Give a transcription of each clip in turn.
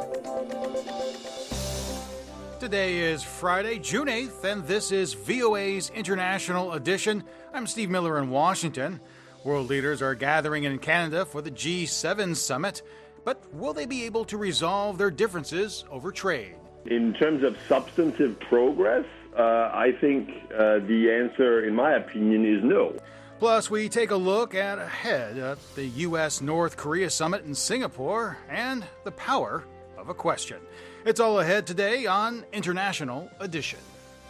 Today is Friday, June 8th, and this is VOA's International Edition. I'm Steve Miller in Washington. World leaders are gathering in Canada for the G7 summit, but will they be able to resolve their differences over trade? In terms of substantive progress, I think the answer, in my opinion, is no. Plus, we take a look ahead at the U.S.-North Korea summit in Singapore and the power of a question. It's all ahead today on International Edition.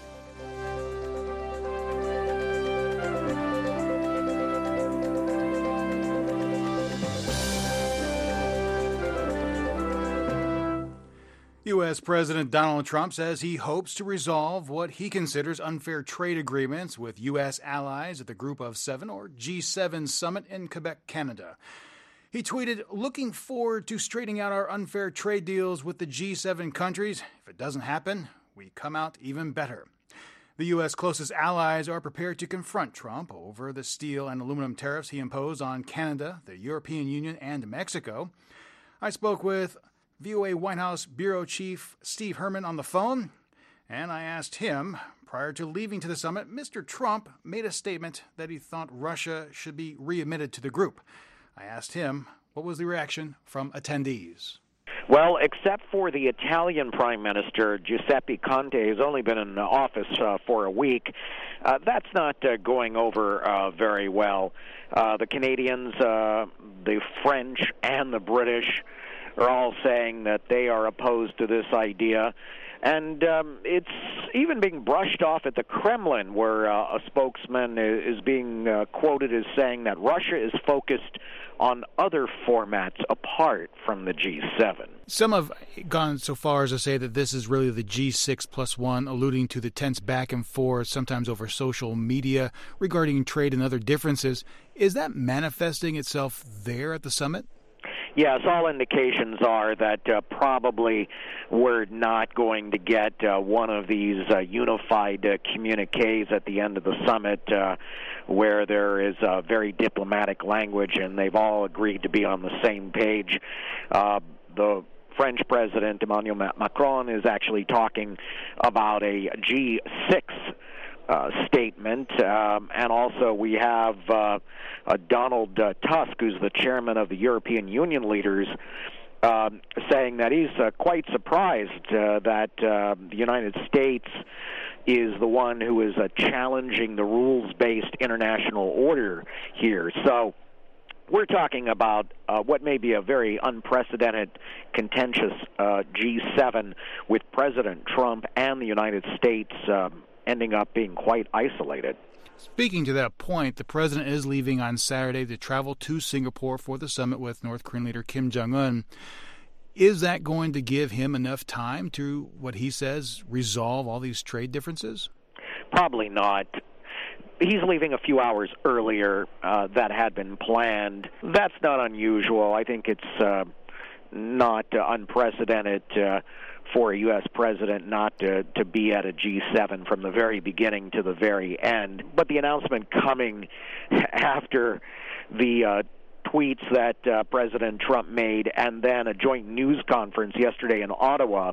U.S. President Donald Trump says he hopes to resolve what he considers unfair trade agreements with U.S. allies at the Group of Seven, or G7 summit in Quebec, Canada. He tweeted, "Looking forward to straightening out our unfair trade deals with the G7 countries. If it doesn't happen, we come out even better." The U.S. closest allies are prepared to confront Trump over the steel and aluminum tariffs he imposed on Canada, the European Union, and Mexico. I spoke with VOA White House Bureau Chief Steve Herman on the phone, and I asked him, prior to leaving to the summit, Mr. Trump made a statement that he thought Russia should be readmitted to the group. I asked him, what was the reaction from attendees? Well, except for the Italian Prime Minister, Giuseppe Conte, who's only been in office for a week, that's not going over very well. The Canadians, the French, and the British are all saying that they are opposed to this idea. And it's even being brushed off at the Kremlin, where a spokesman is being quoted as saying that Russia is focused on other formats apart from the G7. Some have gone so far as to say that this is really the G6+1, alluding to the tense back and forth, sometimes over social media, regarding trade and other differences. Is that manifesting itself there at the summit? Yes, all indications are that probably we're not going to get one of these unified communiques at the end of the summit where there is very diplomatic language and they've all agreed to be on the same page. The French President Emmanuel Macron is actually talking about a G6 statement, and also we have Donald Tusk, who's the chairman of the European Union leaders, saying that he's quite surprised that the United States is the one who is challenging the rules-based international order here. So we're talking about what may be a very unprecedented, contentious G7 with President Trump and the United States ending up being quite isolated. Speaking to that point, the president is leaving on Saturday to travel to Singapore for the summit with North Korean leader Kim Jong-un. Is that going to give him enough time to, what he says, resolve all these trade differences? Probably not. He's leaving a few hours earlier. That had been planned. That's not unusual. I think it's not unprecedented for a U.S. president not to be at a G7 from the very beginning to the very end. But the announcement coming after the tweets that President Trump made and then a joint news conference yesterday in Ottawa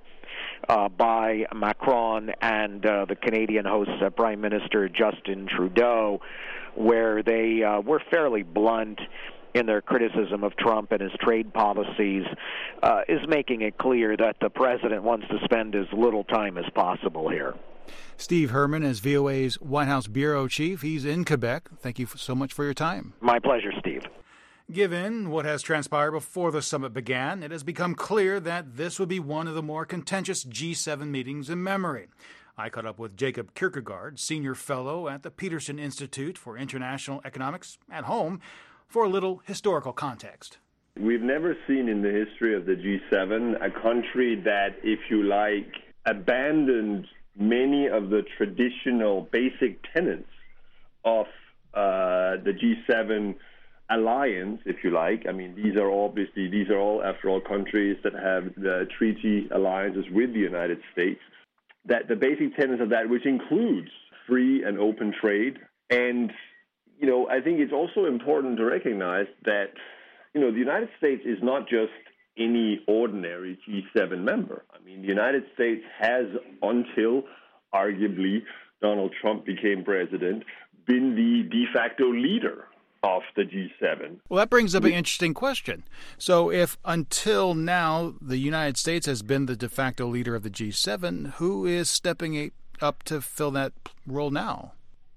by Macron and the Canadian host Prime Minister Justin Trudeau, where they were fairly blunt in their criticism of Trump and his trade policies, is making it clear that the president wants to spend as little time as possible here. Steve Herman is VOA's White House Bureau Chief. He's in Quebec. Thank you so much for your time. My pleasure, Steve. Given what has transpired before the summit began, it has become clear that this would be one of the more contentious G7 meetings in memory. I caught up with Jacob Kierkegaard, Senior Fellow at the Peterson Institute for International Economics at home, for a little historical context. We've never seen in the history of the G7 a country that, if you like, abandoned many of the traditional basic tenets of the G7 alliance, if you like. I mean, these are all, after all, countries that have the treaty alliances with the United States. That the basic tenets of that, which includes free and open trade. And, you know, I think it's also important to recognize that, you know, the United States is not just any ordinary G7 member. I mean, the United States has, until arguably Donald Trump became president, been the de facto leader of the G7. Well, that brings up an interesting question. So if until now the United States has been the de facto leader of the G7, who is stepping up to fill that role now?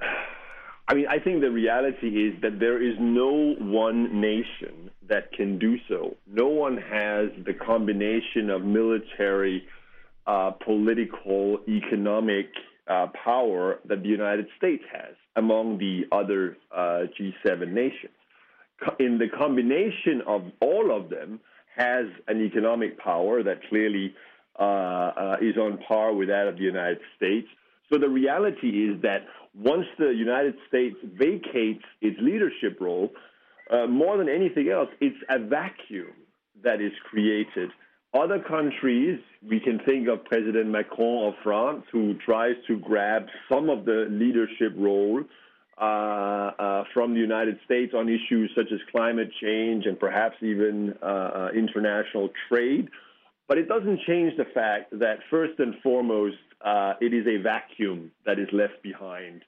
I mean, I think the reality is that there is no one nation that can do so. No one has the combination of military, political, economic power that the United States has among the other G7 nations. In the combination of all of them has an economic power that clearly is on par with that of the United States. So the reality is that once the United States vacates its leadership role, more than anything else, it's a vacuum that is created. Other countries, we can think of President Macron of France, who tries to grab some of the leadership role from the United States on issues such as climate change and perhaps even international trade. But it doesn't change the fact that, first and foremost, it is a vacuum that is left behind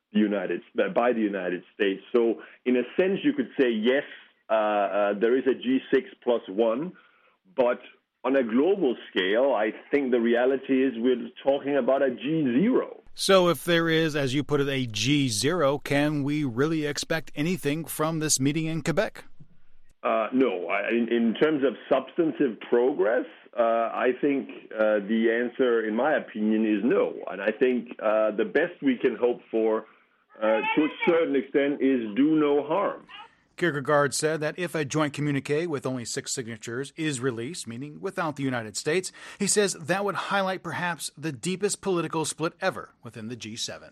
by the United States. So, in a sense, you could say, yes, there is a G6 plus one, but on a global scale, I think the reality is we're talking about a G0. So if there is, as you put it, a G0, can we really expect anything from this meeting in Quebec? No. In terms of substantive progress, I think the answer, in my opinion, is no. And I think the best we can hope for, to a certain extent, is do no harm. Kierkegaard said that if a joint communique with only 6 signatures is released, meaning without the United States, he says that would highlight perhaps the deepest political split ever within the G7.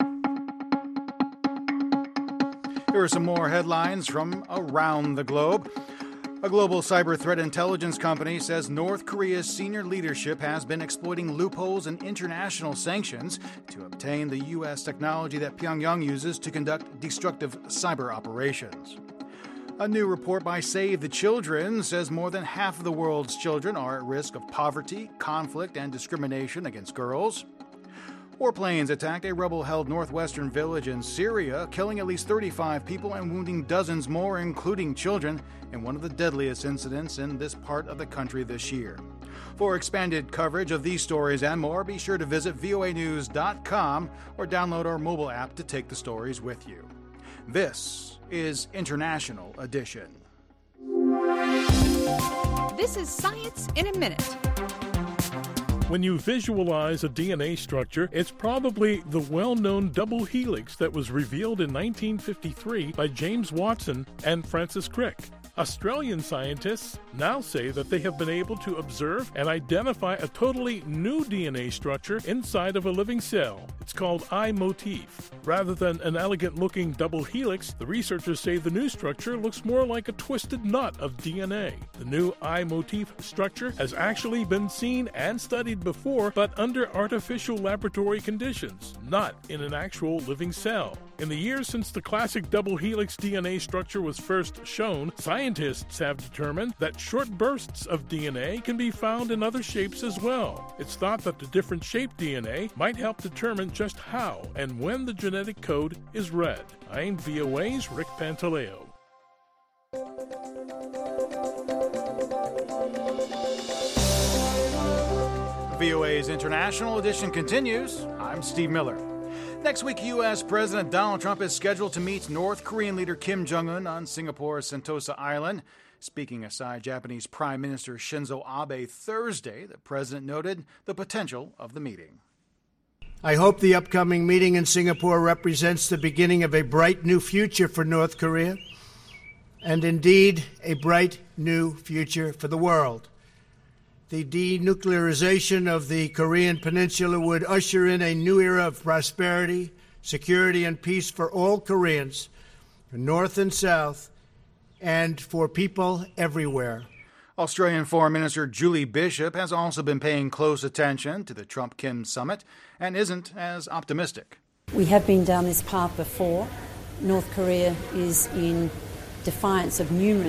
Here are some more headlines from around the globe. A global cyber threat intelligence company says North Korea's senior leadership has been exploiting loopholes in international sanctions to obtain the U.S. technology that Pyongyang uses to conduct destructive cyber operations. A new report by Save the Children says more than half of the world's children are at risk of poverty, conflict, and discrimination against girls. Warplanes attacked a rebel-held northwestern village in Syria, killing at least 35 people and wounding dozens more, including children, in one of the deadliest incidents in this part of the country this year. For expanded coverage of these stories and more, be sure to visit voanews.com or download our mobile app to take the stories with you. This is International Edition. This is Science in a Minute. When you visualize a DNA structure, it's probably the well-known double helix that was revealed in 1953 by James Watson and Francis Crick. Australian scientists now say that they have been able to observe and identify a totally new DNA structure inside of a living cell. It's called I-motif. Rather than an elegant-looking double helix, the researchers say the new structure looks more like a twisted knot of DNA. The new I-motif structure has actually been seen and studied before, but under artificial laboratory conditions, not in an actual living cell. In the years since the classic double helix DNA structure was first shown, scientists have determined that short bursts of DNA can be found in other shapes as well. It's thought that the different shaped DNA might help determine just how and when the genetic code is read. I'm VOA's Rick Pantaleo. VOA's International Edition continues. I'm Steve Miller. Next week, U.S. President Donald Trump is scheduled to meet North Korean leader Kim Jong-un on Singapore's Sentosa Island. Speaking aside Japanese Prime Minister Shinzo Abe Thursday, the president noted the potential of the meeting. I hope the upcoming meeting in Singapore represents the beginning of a bright new future for North Korea, and indeed a bright new future for the world. The denuclearization of the Korean Peninsula would usher in a new era of prosperity, security, and peace for all Koreans, North and South, and for people everywhere. Australian Foreign Minister Julie Bishop has also been paying close attention to the Trump-Kim summit and isn't as optimistic. We have been down this path before. North Korea is in defiance of numerous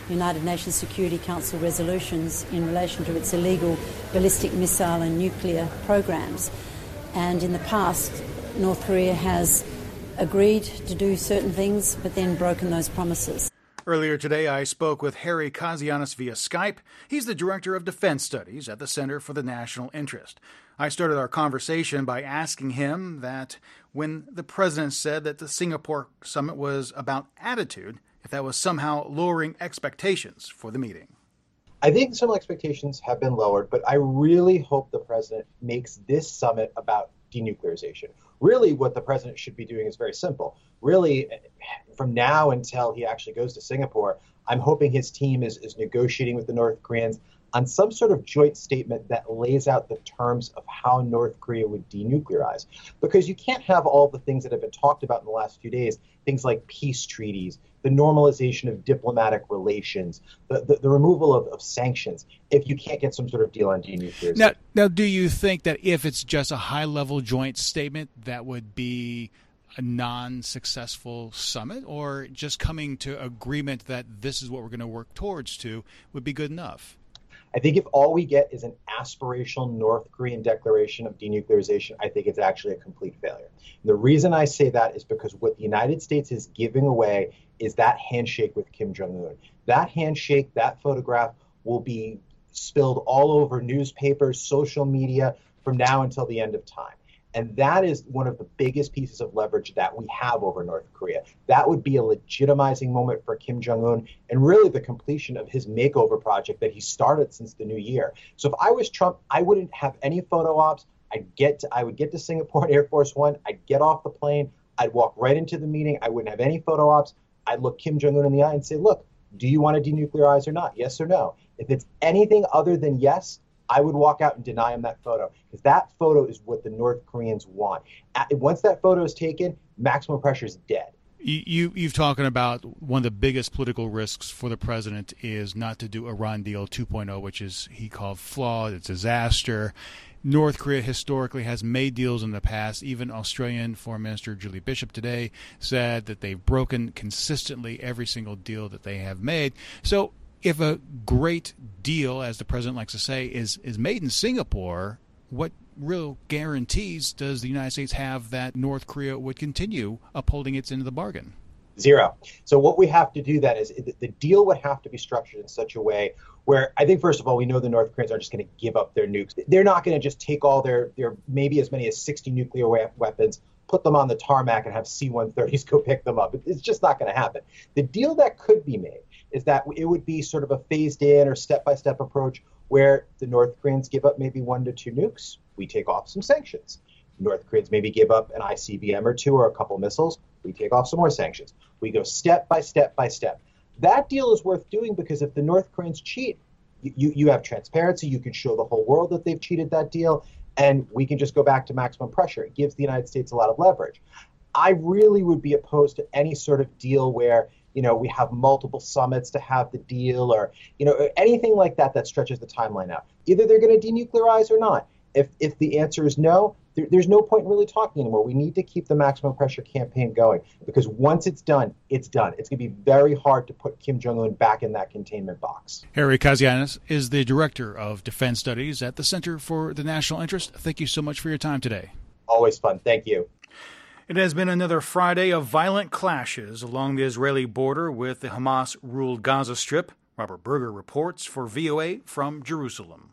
United Nations Security Council resolutions in relation to its illegal ballistic missile and nuclear programs. And in the past, North Korea has agreed to do certain things, but then broken those promises. Earlier today, I spoke with Harry Kazianis via Skype. He's the Director of Defense Studies at the Center for the National Interest. I started our conversation by asking him that when the president said that the Singapore summit was about attitude, if that was somehow lowering expectations for the meeting. I think some expectations have been lowered, but I really hope the president makes this summit about denuclearization. Really, what the president should be doing is very simple. Really, from now until he actually goes to Singapore, I'm hoping his team is negotiating with the North Koreans on some sort of joint statement that lays out the terms of how North Korea would denuclearize. Because you can't have all the things that have been talked about in the last few days, things like peace treaties, the normalization of diplomatic relations, the removal of sanctions, if you can't get some sort of deal on denuclearization. Now, do you think that if it's just a high-level joint statement, that would be a non-successful summit, or just coming to agreement that this is what we're going to work towards to would be good enough? I think if all we get is an aspirational North Korean declaration of denuclearization, I think it's actually a complete failure. And the reason I say that is because what the United States is giving away is that handshake with Kim Jong-un. That handshake, that photograph will be spilled all over newspapers, social media from now until the end of time. And that is one of the biggest pieces of leverage that we have over North Korea. That would be a legitimizing moment for Kim Jong-un and really the completion of his makeover project that he started since the new year. So if I was Trump, I wouldn't have any photo ops. I would get to Singapore at Air Force One. I'd get off the plane. I'd walk right into the meeting. I wouldn't have any photo ops. I'd look Kim Jong-un in the eye and say, look, do you want to denuclearize or not? Yes or no? If it's anything other than yes, I would walk out and deny him that photo, because that photo is what the North Koreans want. Once that photo is taken, maximum pressure is dead. You've talking about one of the biggest political risks for the president is not to do Iran deal 2.0, which is he called flawed, it's a disaster. North Korea historically has made deals in the past. Even Australian Foreign Minister Julie Bishop today said that they've broken consistently every single deal that they have made. So if a great deal, as the president likes to say, is made in Singapore, what real guarantees does the United States have that North Korea would continue upholding its end of the bargain? Zero. So what we have to do then is the deal would have to be structured in such a way where I think, first of all, we know the North Koreans aren't just going to give up their nukes. They're not going to just take all their maybe as many as 60 nuclear weapons, put them on the tarmac and have C-130s go pick them up. It's just not going to happen. The deal that could be made is that it would be sort of a phased in or step-by-step approach where the North Koreans give up maybe 1 to 2 nukes. We take off some sanctions. North Koreans maybe give up an ICBM or 2 or a couple missiles. We take off some more sanctions. We go step by step by step. That deal is worth doing because if the North Koreans cheat, you have transparency. You can show the whole world that they've cheated that deal, and we can just go back to maximum pressure. It gives the United States a lot of leverage. I really would be opposed to any sort of deal where we have multiple summits to have the deal or, anything like that stretches the timeline out. Either they're going to denuclearize or not. If the answer is no, there's no point in really talking anymore. We need to keep the maximum pressure campaign going because once it's done, it's done. It's going to be very hard to put Kim Jong-un back in that containment box. Harry Kazianis is the Director of Defense Studies at the Center for the National Interest. Thank you so much for your time today. Always fun. Thank you. It has been another Friday of violent clashes along the Israeli border with the Hamas-ruled Gaza Strip. Robert Berger reports for VOA from Jerusalem.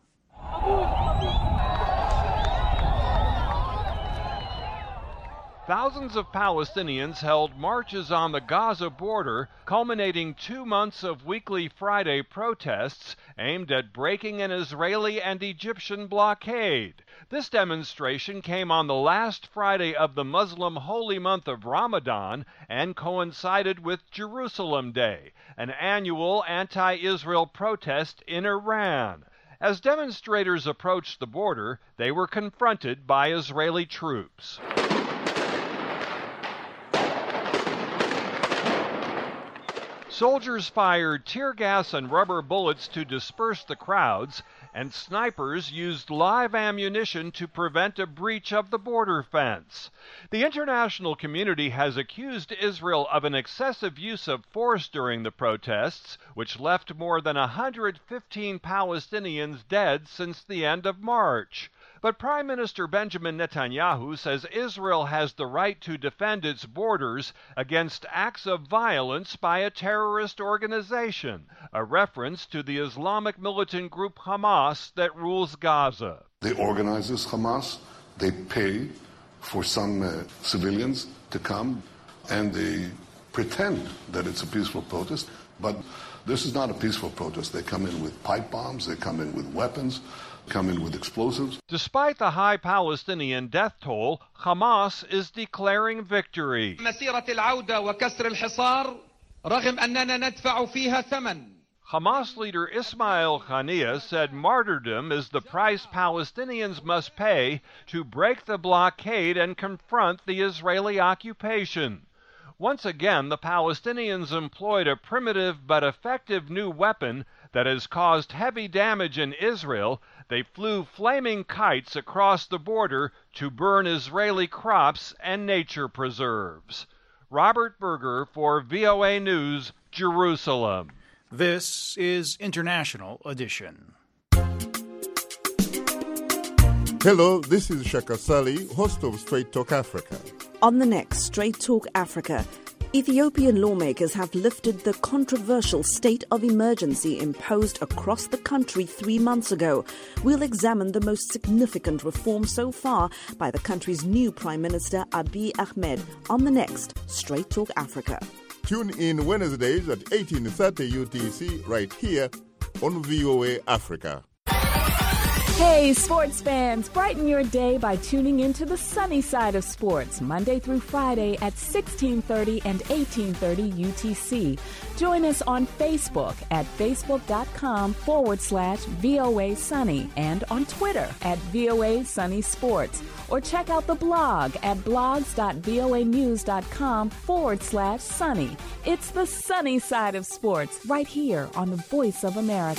Thousands of Palestinians held marches on the Gaza border, culminating 2 months of weekly Friday protests aimed at breaking an Israeli and Egyptian blockade. This demonstration came on the last Friday of the Muslim holy month of Ramadan and coincided with Jerusalem Day, an annual anti-Israel protest in Iran. As demonstrators approached the border, they were confronted by Israeli troops. Soldiers fired tear gas and rubber bullets to disperse the crowds, and snipers used live ammunition to prevent a breach of the border fence. The international community has accused Israel of an excessive use of force during the protests, which left more than 115 Palestinians dead since the end of March. But Prime Minister Benjamin Netanyahu says Israel has the right to defend its borders against acts of violence by a terrorist organization, a reference to the Islamic militant group Hamas that rules Gaza. They organize this Hamas, they pay for some civilians to come, and they pretend that it's a peaceful protest, but this is not a peaceful protest. They come in with pipe bombs, they come in with weapons, come in with explosives. Despite the high Palestinian death toll, Hamas is declaring victory. Hamas leader Ismail Haniyeh said martyrdom is the price Palestinians must pay to break the blockade and confront the Israeli occupation. Once again, the Palestinians employed a primitive but effective new weapon that has caused heavy damage in Israel. They flew flaming kites across the border to burn Israeli crops and nature preserves. Robert Berger for VOA News, Jerusalem. This is International Edition. Hello, this is Shaka Sali, host of Straight Talk Africa. On the next Straight Talk Africa, Ethiopian lawmakers have lifted the controversial state of emergency imposed across the country 3 months ago. We'll examine the most significant reform so far by the country's new Prime Minister Abiy Ahmed on the next Straight Talk Africa. Tune in Wednesdays at 18:30 UTC right here on VOA Africa. Hey, sports fans, brighten your day by tuning into the sunny side of sports, Monday through Friday at 16:30 and 18:30 UTC. Join us on Facebook at facebook.com/VOA Sunny and on Twitter at VOA Sunny Sports. Or check out the blog at blogs.voanews.com/sunny. It's the sunny side of sports right here on the Voice of America.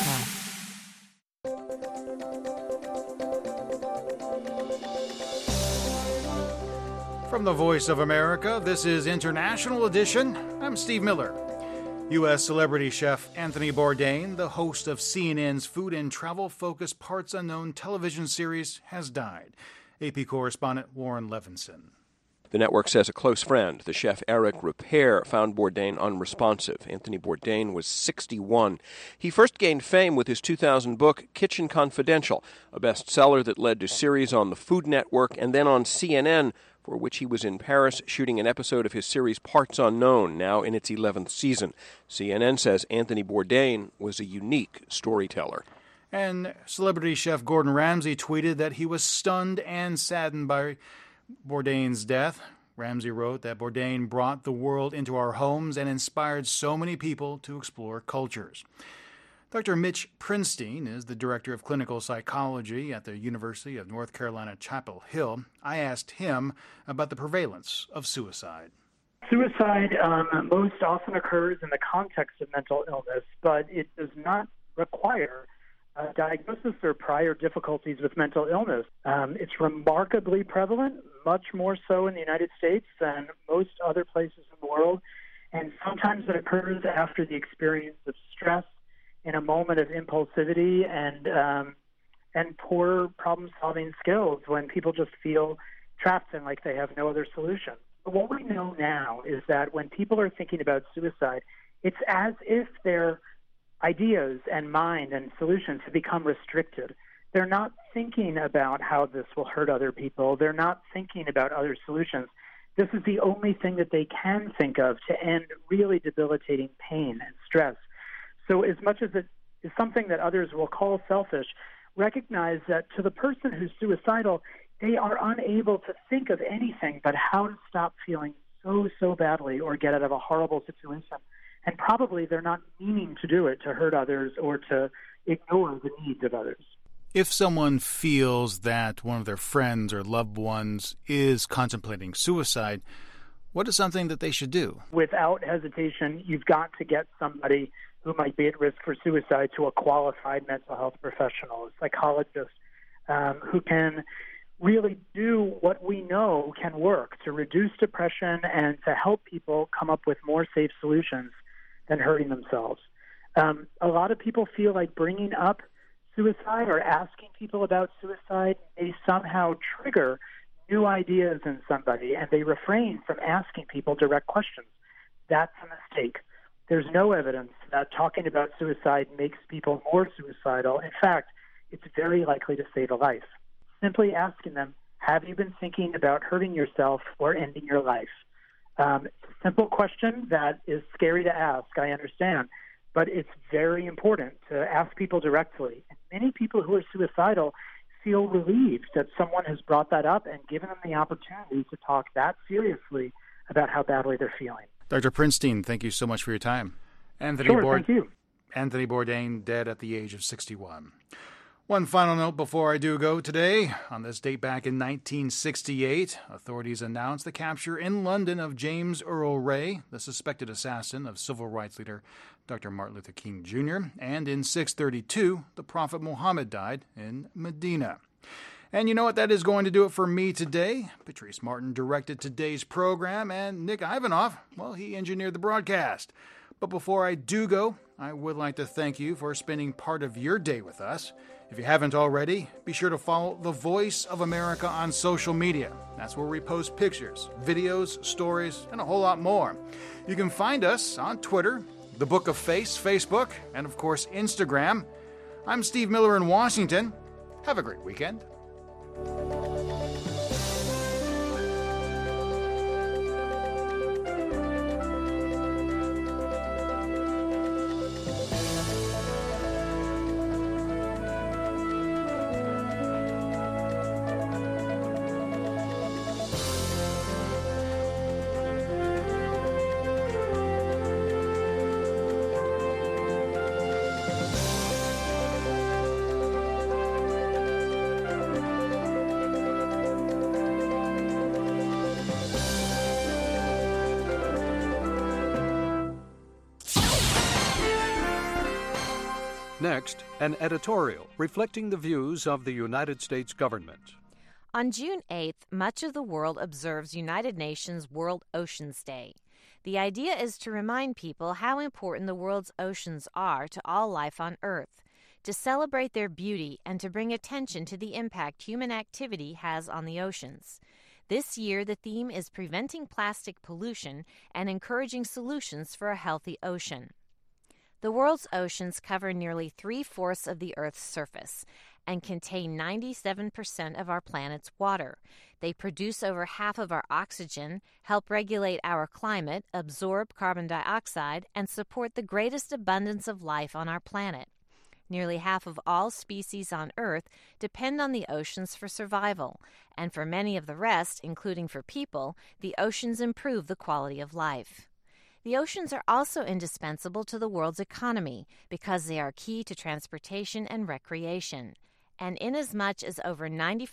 From the Voice of America, this is International Edition. I'm Steve Miller. U.S. celebrity chef Anthony Bourdain, the host of CNN's food and travel-focused Parts Unknown television series, has died. AP correspondent Warren Levinson. The network says a close friend, the chef Eric Ripert, found Bourdain unresponsive. Anthony Bourdain was 61. He first gained fame with his 2000 book, Kitchen Confidential, a bestseller that led to series on the Food Network and then on CNN, for which he was in Paris shooting an episode of his series Parts Unknown, now in its 11th season. CNN says Anthony Bourdain was a unique storyteller. And celebrity chef Gordon Ramsay tweeted that he was stunned and saddened by Bourdain's death. Ramsay wrote that Bourdain brought the world into our homes and inspired so many people to explore cultures. Dr. Mitch Prinstein is the director of clinical psychology at the University of North Carolina, Chapel Hill. I asked him about the prevalence of suicide. Suicide most often occurs in the context of mental illness, but it does not require diagnosis or prior difficulties with mental illness. It's remarkably prevalent, much more so in the United States than most other places in the world, and sometimes it occurs after the experience of stress, in a moment of impulsivity and poor problem-solving skills, when people just feel trapped and like they have no other solution. But what we know now is that when people are thinking about suicide, it's as if their ideas and mind and solutions have become restricted. They're not thinking about how this will hurt other people. They're not thinking about other solutions. This is the only thing that they can think of to end really debilitating pain and stress. So as much as it is something that others will call selfish, recognize that to the person who's suicidal, they are unable to think of anything but how to stop feeling so badly or get out of a horrible situation. And probably they're not meaning to do it to hurt others or to ignore the needs of others. If someone feels that one of their friends or loved ones is contemplating suicide, what is something that they should do? Without hesitation, you've got to get somebody who might be at risk for suicide to a qualified mental health professional, a psychologist, who can really do what we know can work to reduce depression and to help people come up with more safe solutions than hurting themselves. A lot of people feel like bringing up suicide or asking people about suicide may somehow trigger new ideas in somebody, and they refrain from asking people direct questions. That's a mistake. There's no evidence that talking about suicide makes people more suicidal. In fact, it's very likely to save a life. Simply asking them, have you been thinking about hurting yourself or ending your life? It's a simple question that is scary to ask, I understand, but it's very important to ask people directly. And many people who are suicidal feel relieved that someone has brought that up and given them the opportunity to talk that seriously about how badly they're feeling. Dr. Prinstein, thank you so much for your time. Thank you. Anthony Bourdain, dead at the age of 61. One final note before I do go today. On this date back in 1968, authorities announced the capture in London of James Earl Ray, the suspected assassin of civil rights leader Dr. Martin Luther King Jr., and in 632, the Prophet Muhammad died in Medina. And you know what? That is going to do it for me today. Patrice Martin directed today's program, and Nick Ivanov, well, he engineered the broadcast. But before I do go, I would like to thank you for spending part of your day with us. If you haven't already, be sure to follow The Voice of America on social media. That's where we post pictures, videos, stories, and a whole lot more. You can find us on Twitter, The Book of Face, Facebook, and of course Instagram. I'm Steve Miller in Washington. Have a great weekend. Next, an editorial reflecting the views of the United States government. On June 8th, much of the world observes United Nations World Oceans Day. The idea is to remind people how important the world's oceans are to all life on Earth, to celebrate their beauty and to bring attention to the impact human activity has on the oceans. This year, the theme is preventing plastic pollution and encouraging solutions for a healthy ocean. The world's oceans cover nearly 3/4 of the Earth's surface and contain 97% of our planet's water. They produce over half of our oxygen, help regulate our climate, absorb carbon dioxide, and support the greatest abundance of life on our planet. Nearly half of all species on Earth depend on the oceans for survival, and for many of the rest, including for people, the oceans improve the quality of life. The oceans are also indispensable to the world's economy because they are key to transportation and recreation. And inasmuch as over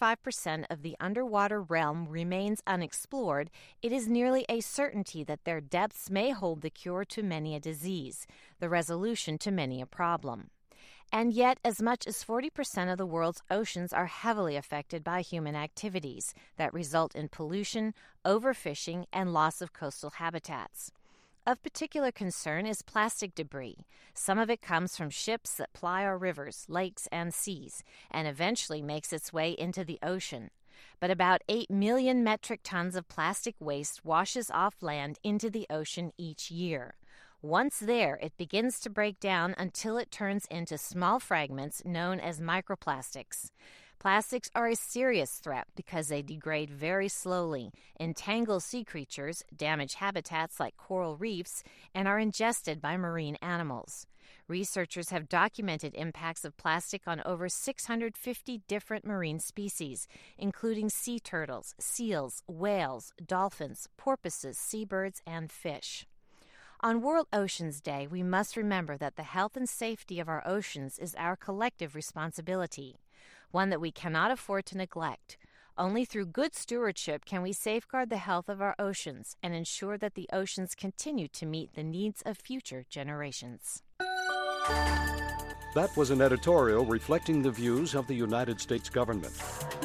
95% of the underwater realm remains unexplored, it is nearly a certainty that their depths may hold the cure to many a disease, the resolution to many a problem. And yet, as much as 40% of the world's oceans are heavily affected by human activities that result in pollution, overfishing, and loss of coastal habitats. Of particular concern is plastic debris. Some of it comes from ships that ply our rivers, lakes, and seas, and eventually makes its way into the ocean. But about 8 million metric tons of plastic waste washes off land into the ocean each year. Once there, it begins to break down until it turns into small fragments known as microplastics. Plastics are a serious threat because they degrade very slowly, entangle sea creatures, damage habitats like coral reefs, and are ingested by marine animals. Researchers have documented impacts of plastic on over 650 different marine species, including sea turtles, seals, whales, dolphins, porpoises, seabirds, and fish. On World Oceans Day, we must remember that the health and safety of our oceans is our collective responsibility, one that we cannot afford to neglect. Only through good stewardship can we safeguard the health of our oceans and ensure that the oceans continue to meet the needs of future generations. That was an editorial reflecting the views of the United States government.